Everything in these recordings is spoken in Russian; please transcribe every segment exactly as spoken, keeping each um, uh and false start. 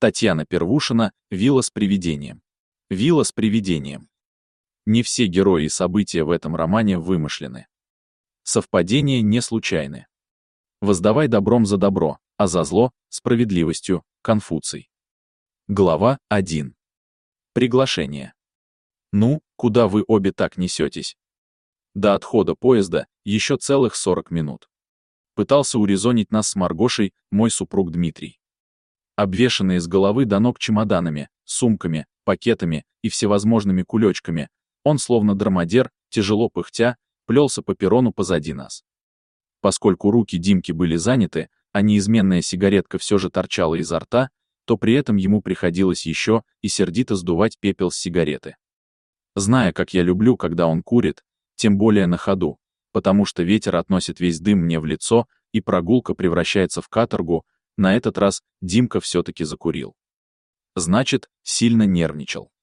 Татьяна Первушина, «Вилла с привидением». «Вилла с привидением». Не все герои и события в этом романе вымышлены. Совпадения не случайны. Воздавай добром за добро, а за зло — справедливостью. Конфуций. Глава один. Приглашение. Ну, куда вы обе так несетесь? До отхода поезда еще целых сорок минут. Пытался урезонить нас с Маргошей мой супруг Дмитрий. Обвешанные с головы до ног чемоданами, сумками, пакетами и всевозможными кулечками, он, словно драмадер, тяжело пыхтя, плелся по перрону позади нас. Поскольку руки Димки были заняты, а неизменная сигаретка все же торчала изо рта, то при этом ему приходилось еще и сердито сдувать пепел с сигареты. Зная, как я люблю, когда он курит, тем более на ходу, потому что ветер относит весь дым мне в лицо, и прогулка превращается в каторгу, на этот раз Димка все-таки закурил. Значит, сильно нервничал.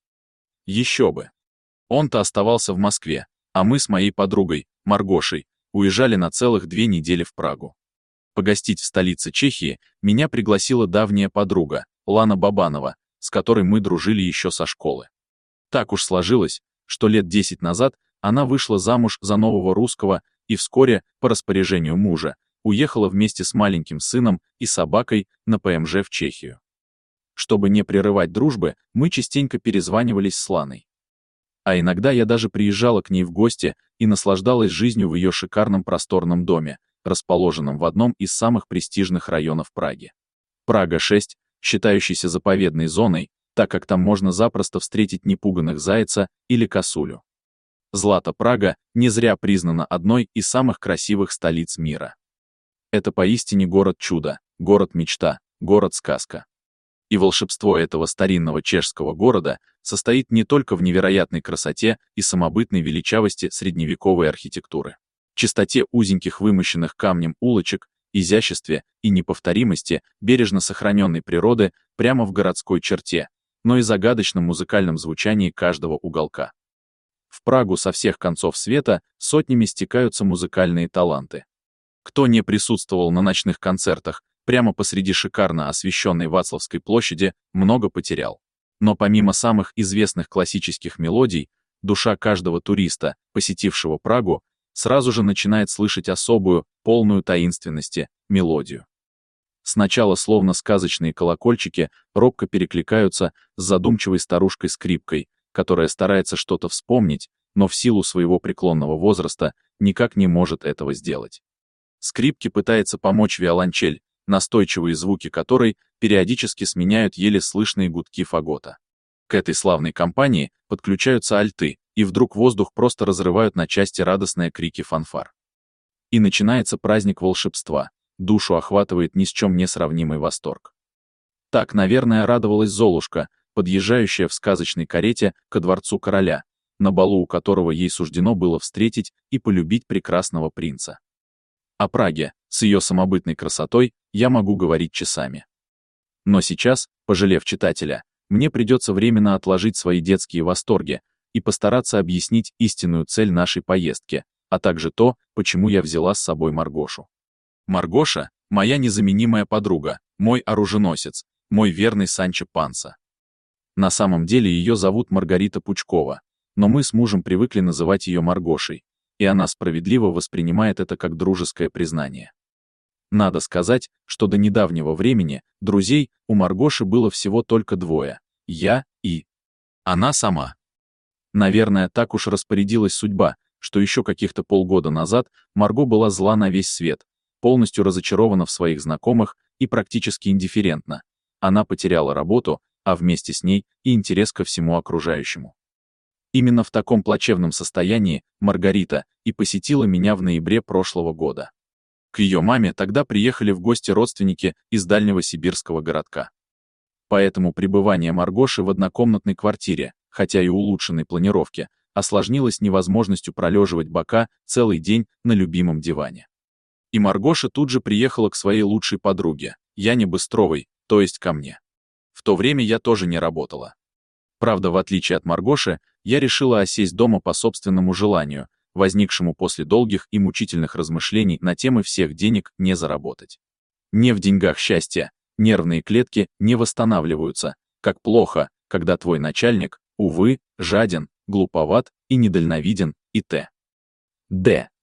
Еще бы. Он-то оставался в Москве, а мы с моей подругой, Маргошей, уезжали на целых две недели в Прагу. Погостить в столице Чехии меня пригласила давняя подруга, Лана Бабанова, с которой мы дружили еще со школы. Так уж сложилось, что лет десять назад она вышла замуж за нового русского и вскоре, по распоряжению мужа, уехала вместе с маленьким сыном и собакой на ПМЖ в Чехию. Чтобы не прерывать дружбы, мы частенько перезванивались с Ланой. А иногда я даже приезжала к ней в гости и наслаждалась жизнью в ее шикарном просторном доме, расположенном в одном из самых престижных районов Праги. Прага шесть, считающийся заповедной зоной, так как там можно запросто встретить непуганых зайца или косулю. Злата Прага не зря признана одной из самых красивых столиц мира. Это поистине город-чудо, город-мечта, город-сказка. И волшебство этого старинного чешского города состоит не только в невероятной красоте и самобытной величавости средневековой архитектуры, чистоте узеньких вымощенных камнем улочек, изяществе и неповторимости бережно сохраненной природы прямо в городской черте, но и загадочном музыкальном звучании каждого уголка. В Прагу со всех концов света сотнями стекаются музыкальные таланты. Кто не присутствовал на ночных концертах прямо посреди шикарно освещенной Вацлавской площади, много потерял. Но помимо самых известных классических мелодий, душа каждого туриста, посетившего Прагу, сразу же начинает слышать особую, полную таинственности, мелодию. Сначала словно сказочные колокольчики робко перекликаются с задумчивой старушкой-скрипкой, которая старается что-то вспомнить, но в силу своего преклонного возраста никак не может этого сделать. Скрипке пытается помочь виолончель, настойчивые звуки которой периодически сменяют еле слышные гудки фагота. К этой славной компании подключаются альты, и вдруг воздух просто разрывают на части радостные крики фанфар. И начинается праздник волшебства, душу охватывает ни с чем не сравнимый восторг. Так, наверное, радовалась Золушка, подъезжающая в сказочной карете ко дворцу короля, на балу у которого ей суждено было встретить и полюбить прекрасного принца. О Праге, с ее самобытной красотой, я могу говорить часами. Но сейчас, пожалев читателя, мне придется временно отложить свои детские восторги и постараться объяснить истинную цель нашей поездки, а также то, почему я взяла с собой Маргошу. Маргоша — моя незаменимая подруга, мой оруженосец, мой верный Санчо Панса. На самом деле ее зовут Маргарита Пучкова, но мы с мужем привыкли называть ее Маргошей, и она справедливо воспринимает это как дружеское признание. Надо сказать, что до недавнего времени друзей у Маргоши было всего только двое — я и она сама. Наверное, так уж распорядилась судьба, что еще каких-то полгода назад Марго была зла на весь свет, полностью разочарована в своих знакомых и практически индифферентна. Она потеряла работу, а вместе с ней и интерес ко всему окружающему. Именно в таком плачевном состоянии Маргарита и посетила меня в ноябре прошлого года. К ее маме тогда приехали в гости родственники из дальнего сибирского городка. Поэтому пребывание Маргоши в однокомнатной квартире, хотя и улучшенной планировке, осложнилось невозможностью пролеживать бока целый день на любимом диване. И Маргоша тут же приехала к своей лучшей подруге, Яне Быстровой, то есть ко мне. В то время я тоже не работала. Правда, в отличие от Маргоши, я решила осесть дома по собственному желанию, возникшему после долгих и мучительных размышлений на темы всех денег не заработать. Не в деньгах счастье, Нервные клетки не восстанавливаются, как плохо, когда твой начальник, увы, жаден, глуповат и недальновиден, и т.д.